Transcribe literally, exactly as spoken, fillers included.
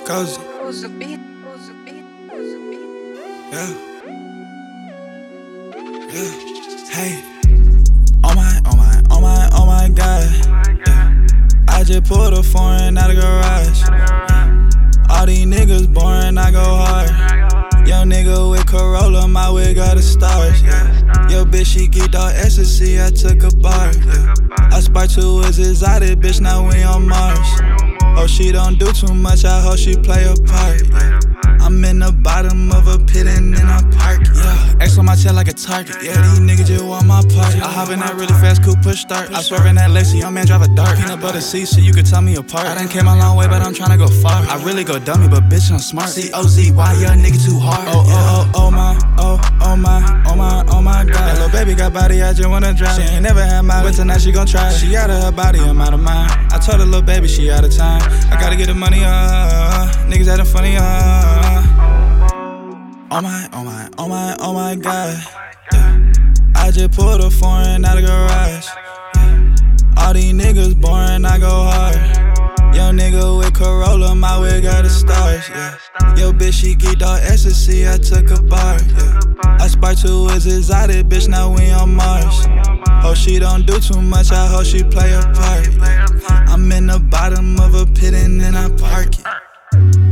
Cozy. Who's the beat? Who's the beat? Who's the beat? Yeah. Yeah. Hey. Oh my, oh my, oh my, oh my God. Yeah. I just pulled a foreign out of garage. All these niggas boring, I go hard. Young nigga with Corolla, my wig got the stars. Yeah. Yo, bitch, she geeked all ecstasy, I took a bar. Yeah. I sparked two was exotic, bitch, now we on Mars. Oh, she don't do too much, I hope she play a part. Yeah. I'm in the bottom of a pit and then I park. Yeah, X on my tail like a target. Yeah, these niggas just want my party. I hop in that really fast coupe, push start. I swerve in that Lexus, young man drive a dart. Peanut butter seat, so you could tell me apart. I done came a long way, but I'm tryna go far. I really go dummy, but bitch, I'm smart. C O Z, why young nigga too hard? Oh, oh, oh, oh my, oh, oh my, oh my, oh my God. That little baby got body, I just wanna drive. She ain't never had mine, but tonight she gon' try. She out of her body, I'm out of mine. I told her little baby she out of time. I gotta get the money, uh, niggas acting funny, uh. Oh my, oh my, oh my, oh my God. Yeah. I just pulled a foreign out of garage. Yeah. All these niggas boring, I go hard. Young nigga with Corolla, my wig got the stars. Yeah. Yo, bitch, she geeked all ecstasy, I took a bar. Yeah. I sparked two was exotic, bitch, now we on Mars. Oh, she don't do too much, I hope she play a part. Yeah. I'm in the bottom of a pit and then I park it.